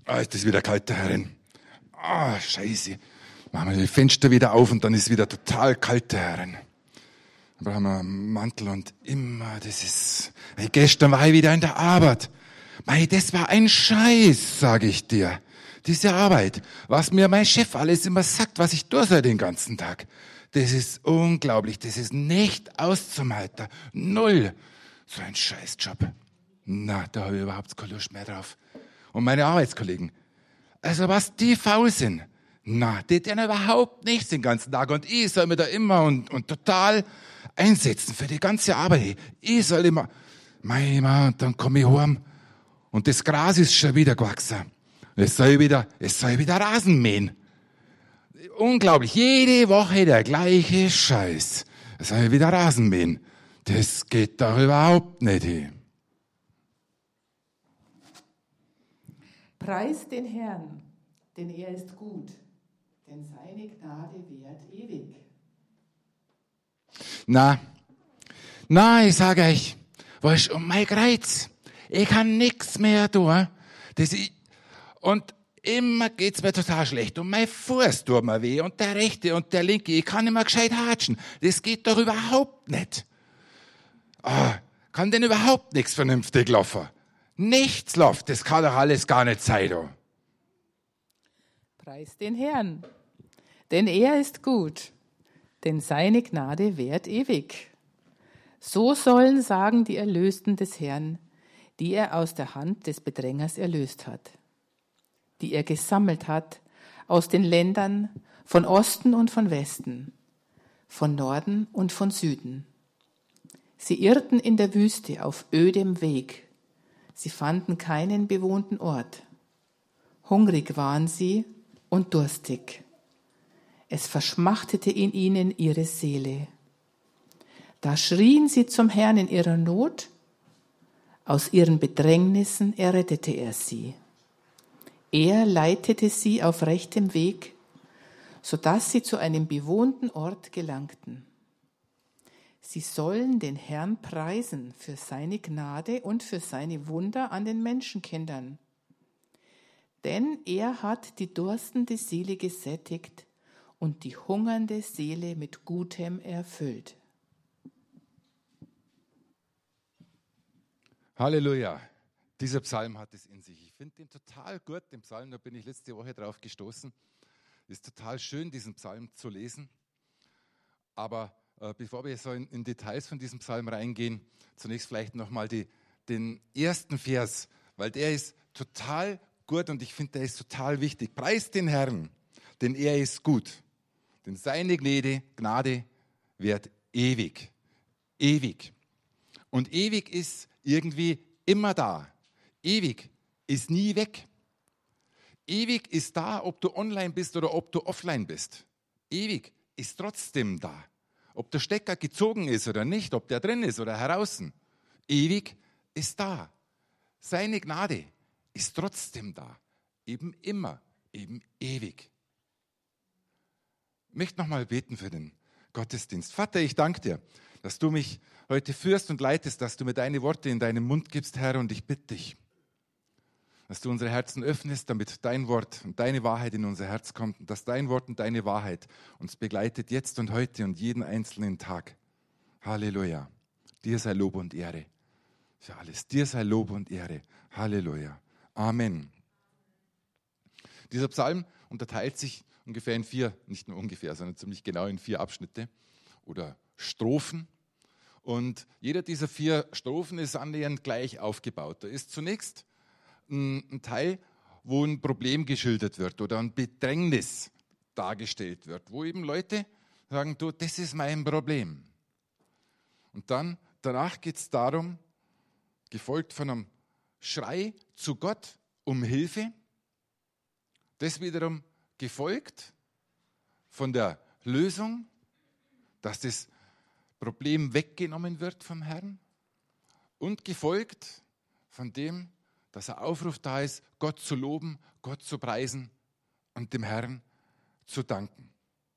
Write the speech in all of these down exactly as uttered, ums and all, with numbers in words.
Ah, ist das wieder kalt da herin. Ah, scheiße. Machen wir die Fenster wieder auf und dann ist wieder total kalt da herin. Dann brauchen wir einen Mantel und immer, das ist... Hey, gestern war ich wieder in der Arbeit. Mei, das war ein Scheiß, sage ich dir. Diese Arbeit, was mir mein Chef alles immer sagt, was ich tue soll den ganzen Tag. Das ist unglaublich, das ist nicht auszuhalten. Null. So ein Scheißjob. Na, da habe ich überhaupt keine Lust mehr drauf. Und meine Arbeitskollegen, also was die faul sind, na, die tun überhaupt nichts den ganzen Tag. Und ich soll mir da immer und, und total einsetzen für die ganze Arbeit. Ich soll immer, mei, Mann, und dann komme ich heim und das Gras ist schon wieder gewachsen. Es soll wieder, es soll wieder Rasen mähen. Unglaublich, jede Woche der gleiche Scheiß. Es soll wieder Rasen mähen. Das geht doch überhaupt nicht hin. Preist den Herrn, denn er ist gut, denn seine Gnade währt ewig. Na, na, ich sage euch, was um mein Kreuz? Ich kann nichts mehr tun. Das ich, und immer geht's mir total schlecht. Und mein Fuß tut mir weh und der rechte und der linke. Ich kann nicht mehr gescheit hatschen. Das geht doch überhaupt nicht. Ah, kann denn überhaupt nichts vernünftig laufen? Nichts läuft, das kann doch alles gar nicht sein. Du. Preist den Herrn, denn er ist gut, denn seine Gnade währt ewig. So sollen sagen die Erlösten des Herrn, die er aus der Hand des Bedrängers erlöst hat, die er gesammelt hat aus den Ländern von Osten und von Westen, von Norden und von Süden. Sie irrten in der Wüste auf ödem Weg. Sie fanden keinen bewohnten Ort. Hungrig waren sie und durstig. Es verschmachtete in ihnen ihre Seele. Da schrien sie zum Herrn in ihrer Not. Aus ihren Bedrängnissen errettete er sie. Er leitete sie auf rechtem Weg, sodass sie zu einem bewohnten Ort gelangten. Sie sollen den Herrn preisen für seine Gnade und für seine Wunder an den Menschenkindern. Denn er hat die durstende Seele gesättigt und die hungernde Seele mit Gutem erfüllt. Halleluja. Dieser Psalm hat es in sich. Ich finde den total gut, den Psalm, da bin ich letzte Woche drauf gestoßen. Es ist total schön, diesen Psalm zu lesen. Aber äh, bevor wir so in, in Details von diesem Psalm reingehen, zunächst vielleicht nochmal den ersten Vers, weil der ist total gut und ich finde, der ist total wichtig. Preist den Herrn, denn er ist gut. Denn seine Gnade, Gnade währt ewig. Ewig. Und ewig ist irgendwie immer da. Ewig ist nie weg. Ewig ist da, ob du online bist oder ob du offline bist. Ewig ist trotzdem da. Ob der Stecker gezogen ist oder nicht, ob der drin ist oder heraus. Ewig ist da. Seine Gnade ist trotzdem da. Eben immer, eben ewig. Ich möchte nochmal beten für den Gottesdienst. Vater, ich danke dir, dass du mich heute führst und leitest, dass du mir deine Worte in deinen Mund gibst, Herr, und ich bitte dich, dass du unsere Herzen öffnest, damit dein Wort und deine Wahrheit in unser Herz kommt und dass dein Wort und deine Wahrheit uns begleitet, jetzt und heute und jeden einzelnen Tag. Halleluja. Dir sei Lob und Ehre für alles. Dir sei Lob und Ehre. Halleluja. Amen. Dieser Psalm unterteilt sich ungefähr in vier, nicht nur ungefähr, sondern ziemlich genau in vier Abschnitte oder Strophen. Und jeder dieser vier Strophen ist annähernd gleich aufgebaut. Da ist zunächst ein Teil, wo ein Problem geschildert wird oder ein Bedrängnis dargestellt wird, wo eben Leute sagen, du, das ist mein Problem. Und dann, danach geht es darum, gefolgt von einem Schrei zu Gott um Hilfe, das wiederum gefolgt von der Lösung, dass das Problem weggenommen wird vom Herrn und gefolgt von dem, dass ein Aufruf da ist, Gott zu loben, Gott zu preisen und dem Herrn zu danken.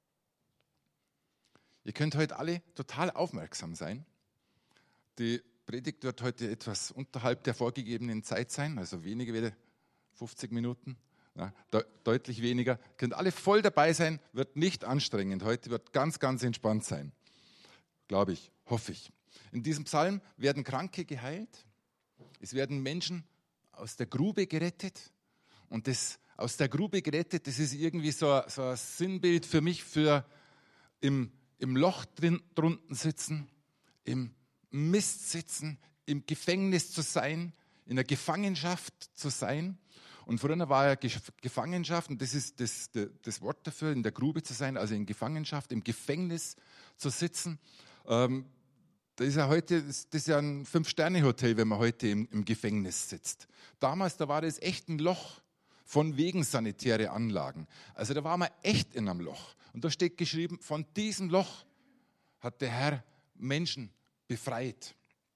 Ihr könnt heute alle total aufmerksam sein. Die Predigt wird heute etwas unterhalb der vorgegebenen Zeit sein, also weniger wie fünfzig Minuten, ja, de- deutlich weniger. Könnt alle voll dabei sein, wird nicht anstrengend. Heute wird ganz, ganz entspannt sein. Glaube ich, hoffe ich. In diesem Psalm werden Kranke geheilt. Es werden Menschen aus der Grube gerettet. Und das aus der Grube gerettet, das ist irgendwie so, so ein Sinnbild für mich, für im, im Loch drin, drunten sitzen, im Mist sitzen, im Gefängnis zu sein, in der Gefangenschaft zu sein. Und früher war ja Gefangenschaft, und das ist das, das, das Wort dafür, in der Grube zu sein, also in Gefangenschaft, im Gefängnis zu sitzen. Ähm, das ist ja heute, das ist ja ein Fünf-Sterne-Hotel, wenn man heute im, im Gefängnis sitzt. Damals, da war das echt ein Loch, von wegen sanitäre Anlagen. Also da war man echt in einem Loch. Und da steht geschrieben, von diesem Loch hat der Herr Menschen befreit.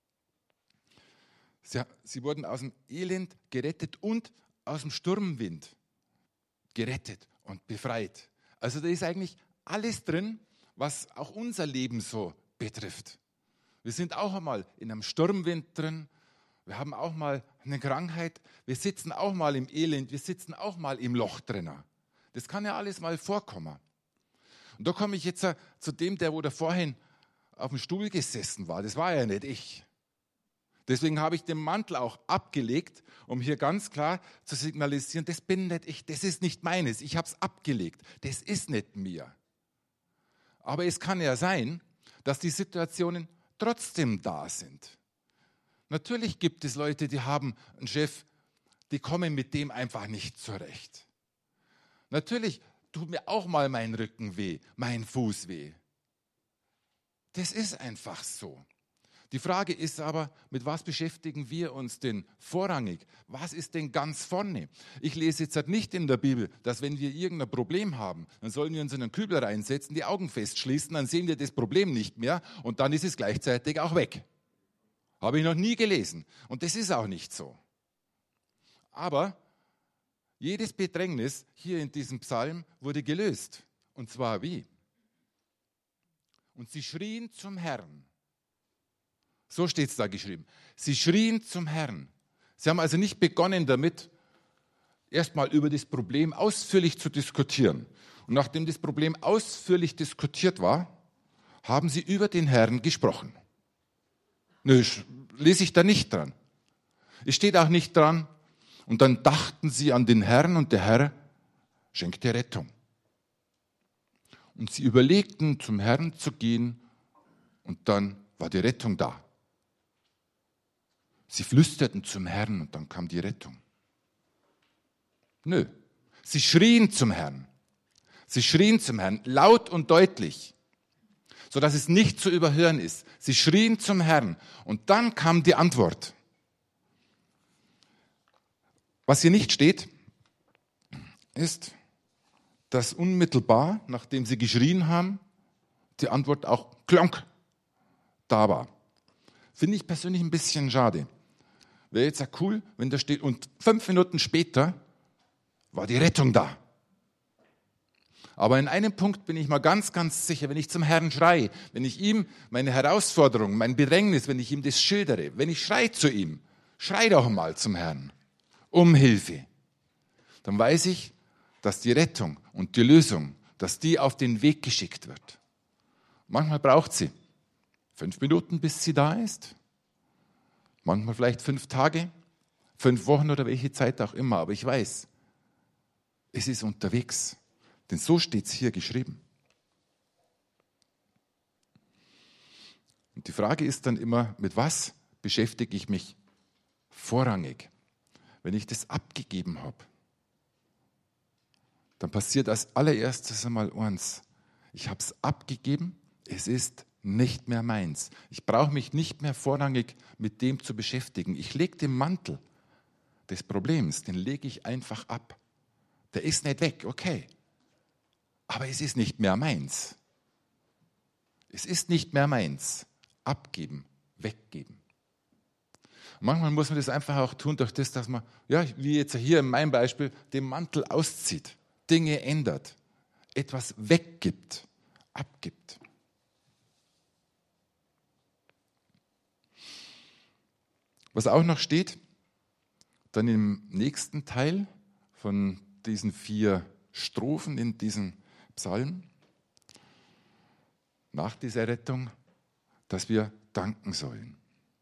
Sie, sie wurden aus dem Elend gerettet und aus dem Sturmwind gerettet und befreit. Also da ist eigentlich alles drin, was auch unser Leben so betrifft. Wir sind auch einmal in einem Sturmwind drin. Wir haben auch mal eine Krankheit. Wir sitzen auch mal im Elend. Wir sitzen auch mal im Loch drinnen. Das kann ja alles mal vorkommen. Und da komme ich jetzt zu dem, der wo da vorhin auf dem Stuhl gesessen war. Das war ja nicht ich. Deswegen habe ich den Mantel auch abgelegt, um hier ganz klar zu signalisieren, das bin nicht ich, das ist nicht meines. Ich habe es abgelegt. Das ist nicht mir. Aber es kann ja sein, dass die Situationen trotzdem da sind. Natürlich gibt es Leute, die haben einen Chef, die kommen mit dem einfach nicht zurecht. Natürlich tut mir auch mal mein Rücken weh, mein Fuß weh. Das ist einfach so. Die Frage ist aber, mit was beschäftigen wir uns denn vorrangig? Was ist denn ganz vorne? Ich lese jetzt halt nicht in der Bibel, dass wenn wir irgendein Problem haben, dann sollen wir uns in einen Kübel reinsetzen, die Augen festschließen, dann sehen wir das Problem nicht mehr und dann ist es gleichzeitig auch weg. Habe ich noch nie gelesen. Und das ist auch nicht so. Aber jedes Bedrängnis hier in diesem Psalm wurde gelöst. Und zwar wie? Und sie schrien zum Herrn. So steht es da geschrieben. Sie schrien zum Herrn. Sie haben also nicht begonnen damit, erstmal über das Problem ausführlich zu diskutieren. Und nachdem das Problem ausführlich diskutiert war, haben sie über den Herrn gesprochen. Nö, lese ich da nicht dran. Es steht auch nicht dran. Und dann dachten sie an den Herrn und der Herr schenkte Rettung. Und sie überlegten, zum Herrn zu gehen und dann war die Rettung da. Sie flüsterten zum Herrn und dann kam die Rettung. Nö, sie schrien zum Herrn. Sie schrien zum Herrn, laut und deutlich, sodass es nicht zu überhören ist. Sie schrien zum Herrn und dann kam die Antwort. Was hier nicht steht, ist, dass unmittelbar, nachdem sie geschrien haben, die Antwort auch klonk da war. Finde ich persönlich ein bisschen schade. Wäre jetzt ja cool, wenn da steht, und fünf Minuten später war die Rettung da. Aber in einem Punkt bin ich mal ganz, ganz sicher, wenn ich zum Herrn schreie, wenn ich ihm meine Herausforderung, mein Bedrängnis, wenn ich ihm das schildere, wenn ich schreie zu ihm, schrei doch mal zum Herrn um Hilfe, dann weiß ich, dass die Rettung und die Lösung, dass die auf den Weg geschickt wird. Manchmal braucht sie fünf Minuten, bis sie da ist. Manchmal vielleicht fünf Tage, fünf Wochen oder welche Zeit auch immer. Aber ich weiß, es ist unterwegs. Denn so steht es hier geschrieben. Und die Frage ist dann immer, mit was beschäftige ich mich vorrangig? Wenn ich das abgegeben habe, dann passiert als allererstes einmal eins. Ich habe es abgegeben, es ist nicht mehr meins. Ich brauche mich nicht mehr vorrangig mit dem zu beschäftigen. Ich lege den Mantel des Problems, den lege ich einfach ab. Der ist nicht weg, okay. Aber es ist nicht mehr meins. Es ist nicht mehr meins. Abgeben, weggeben. Und manchmal muss man das einfach auch tun durch das, dass man, ja, wie jetzt hier in meinem Beispiel, den Mantel auszieht, Dinge ändert, etwas weggibt, abgibt. Was auch noch steht, dann im nächsten Teil, von diesen vier Strophen in diesem Psalm nach dieser Rettung, dass wir danken sollen.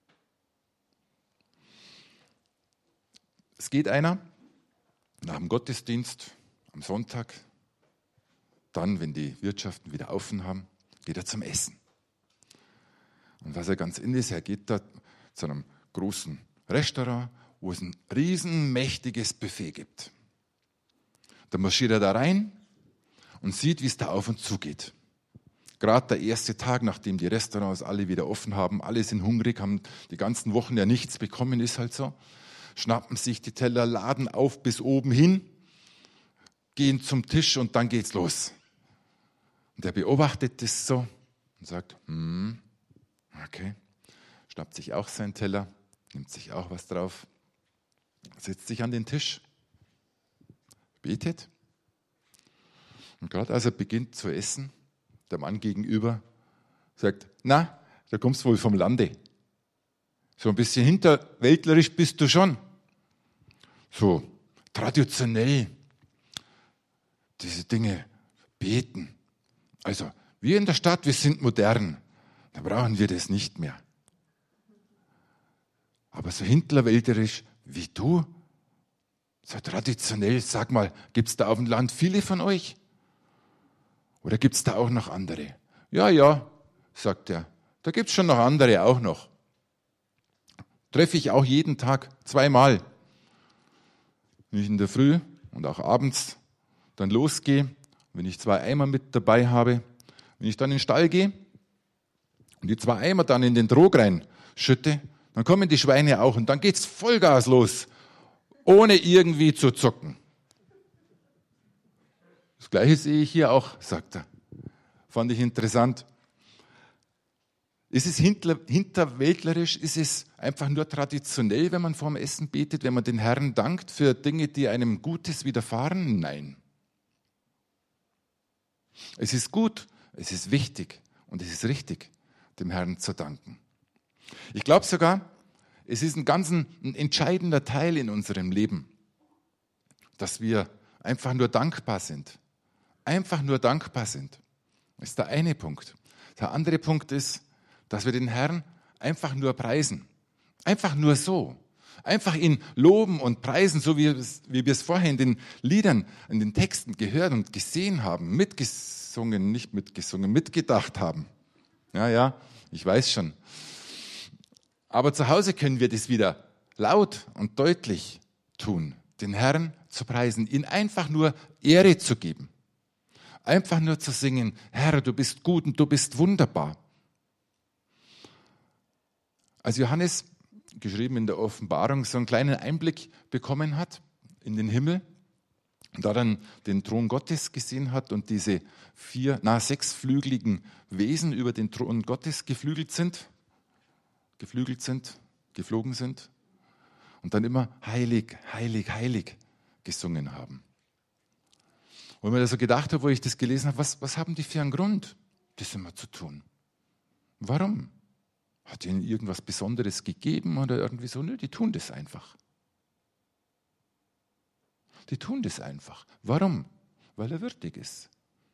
Es geht einer nach dem Gottesdienst am Sonntag, dann, wenn die Wirtschaften wieder offen haben, geht er zum Essen. Und was er ganz in ist, er geht da zu einem großen Restaurant, wo es ein riesenmächtiges Buffet gibt. Da marschiert er da rein und sieht, wie es da auf und zu geht. Gerade der erste Tag, nachdem die Restaurants alle wieder offen haben, alle sind hungrig, haben die ganzen Wochen ja nichts bekommen, ist halt so. Schnappen sich die Teller, laden auf bis oben hin, gehen zum Tisch und dann geht's los. Und er beobachtet das so und sagt, hm, okay, schnappt sich auch seinen Teller, nimmt sich auch was drauf, setzt sich an den Tisch, betet. Und gerade als er beginnt zu essen, der Mann gegenüber sagt, na, da kommst du wohl vom Lande. So ein bisschen hinterwäldlerisch bist du schon. So traditionell diese Dinge beten. Also wir in der Stadt, wir sind modern. Da brauchen wir das nicht mehr. Aber so hinterwäldlerisch wie du, so traditionell, sag mal, gibt es da auf dem Land viele von euch? Oder gibt es da auch noch andere? Ja, ja, sagt er, da gibt es schon noch andere auch noch. Treffe ich auch jeden Tag zweimal. Wenn ich in der Früh und auch abends dann losgehe, wenn ich zwei Eimer mit dabei habe, wenn ich dann in den Stall gehe und die zwei Eimer dann in den Trog reinschütte, dann kommen die Schweine auch und dann geht's Vollgas los, ohne irgendwie zu zucken. Das Gleiche sehe ich hier auch, sagt er. Fand ich interessant. Ist es hinter, hinterwäldlerisch? Ist es einfach nur traditionell, wenn man vorm Essen betet, wenn man den Herrn dankt für Dinge, die einem Gutes widerfahren? Nein. Es ist gut, es ist wichtig und es ist richtig, dem Herrn zu danken. Ich glaube sogar, es ist ein ganz ein entscheidender Teil in unserem Leben, dass wir einfach nur dankbar sind. Einfach nur dankbar sind. Das ist der eine Punkt. Der andere Punkt ist, dass wir den Herrn einfach nur preisen. Einfach nur so. Einfach ihn loben und preisen, so wie, es, wie wir es vorher in den Liedern, in den Texten gehört und gesehen haben, mitgesungen, nicht mitgesungen, mitgedacht haben. Ja, ja, ich weiß schon. Aber zu Hause können wir das wieder laut und deutlich tun, den Herrn zu preisen, ihn einfach nur Ehre zu geben. Einfach nur zu singen, Herr, du bist gut und du bist wunderbar. Als Johannes, geschrieben in der Offenbarung, so einen kleinen Einblick bekommen hat in den Himmel, und da dann den Thron Gottes gesehen hat und diese vier, na sechsflügeligen Wesen über den Thron Gottes geflügelt sind, geflügelt sind, geflogen sind und dann immer heilig, heilig, heilig gesungen haben. Und ich mir da so gedacht habe, wo ich das gelesen habe, was, was haben die für einen Grund, das immer zu tun? Warum? Hat ihnen irgendwas Besonderes gegeben oder irgendwie so? Nö, die tun das einfach. Die tun das einfach. Warum? Weil er würdig ist.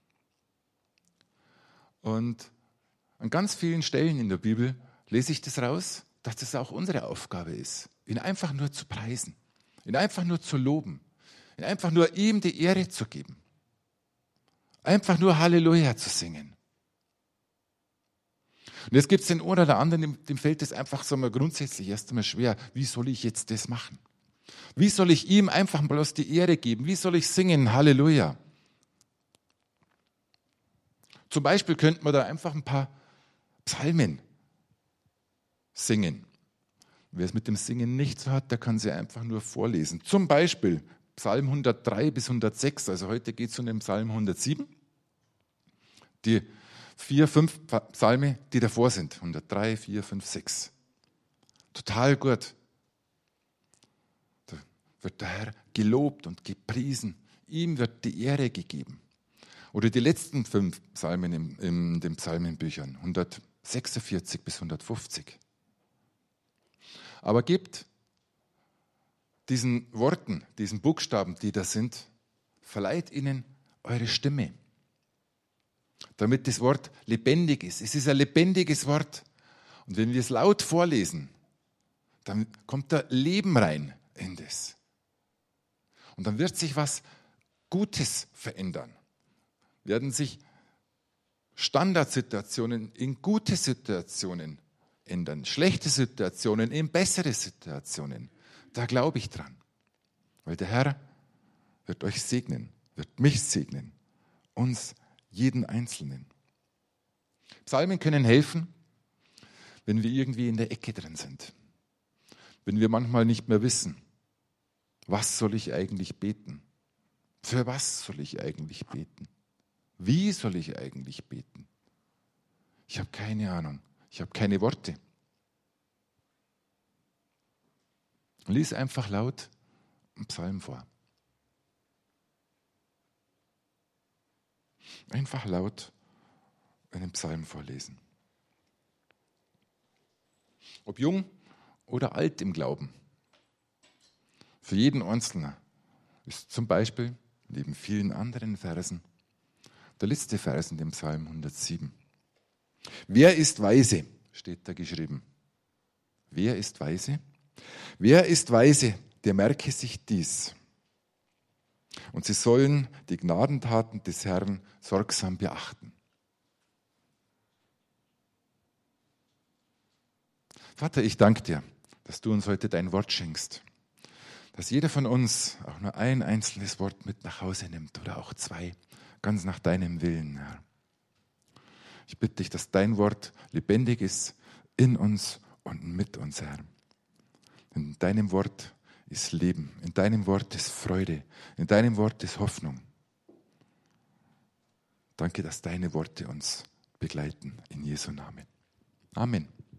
Und an ganz vielen Stellen in der Bibel lese ich das raus, dass das auch unsere Aufgabe ist, ihn einfach nur zu preisen, ihn einfach nur zu loben, ihn einfach nur ihm die Ehre zu geben, einfach nur Halleluja zu singen. Und jetzt gibt es den einen oder anderen, dem fällt es einfach so mal grundsätzlich erst einmal schwer. Wie soll ich jetzt das machen? Wie soll ich ihm einfach bloß die Ehre geben? Wie soll ich singen? Halleluja. Zum Beispiel könnte man da einfach ein paar Psalmen singen. Wer es mit dem Singen nicht so hat, der kann sie einfach nur vorlesen. Zum Beispiel Psalm hundertdrei bis hundertsechs, also heute geht es um den Psalm hundertsieben. Die vier, fünf Psalme, die davor sind. hundertdrei, vier, fünf, sechs. Total gut. Da wird der Herr gelobt und gepriesen. Ihm wird die Ehre gegeben. Oder die letzten fünf Psalmen in, in den Psalmenbüchern. hundertsechsundvierzig bis hundertfünfzig. Aber gebt diesen Worten, diesen Buchstaben, die da sind, verleiht ihnen eure Stimme, damit das Wort lebendig ist. Es ist ein lebendiges Wort. Und wenn wir es laut vorlesen, dann kommt da Leben rein in das. Und dann wird sich was Gutes verändern. Werden sich Standardsituationen in gute Situationen ändern. Schlechte Situationen in bessere Situationen. Da glaube ich dran. Weil der Herr wird euch segnen, wird mich segnen. Uns, jeden Einzelnen. Psalmen können helfen, wenn wir irgendwie in der Ecke drin sind. Wenn wir manchmal nicht mehr wissen, was soll ich eigentlich beten? Für was soll ich eigentlich beten? Wie soll ich eigentlich beten? Ich habe keine Ahnung. Ich habe keine Worte. Lies einfach laut einen Psalm vor. Einfach laut einen Psalm vorlesen. Ob jung oder alt im Glauben. Für jeden Einzelnen ist zum Beispiel neben vielen anderen Versen der letzte Vers in dem Psalm hundertsieben. Wer ist weise, steht da geschrieben. Wer ist weise? Wer ist weise, der merke sich dies. Und sie sollen die Gnadentaten des Herrn sorgsam beachten. Vater, ich danke dir, dass du uns heute dein Wort schenkst. Dass jeder von uns auch nur ein einzelnes Wort mit nach Hause nimmt oder auch zwei, ganz nach deinem Willen, Herr. Ich bitte dich, dass dein Wort lebendig ist in uns und mit uns, Herr. In deinem Wort ist Leben, in deinem Wort ist Freude, in deinem Wort ist Hoffnung. Danke, dass deine Worte uns begleiten, in Jesu Namen. Amen.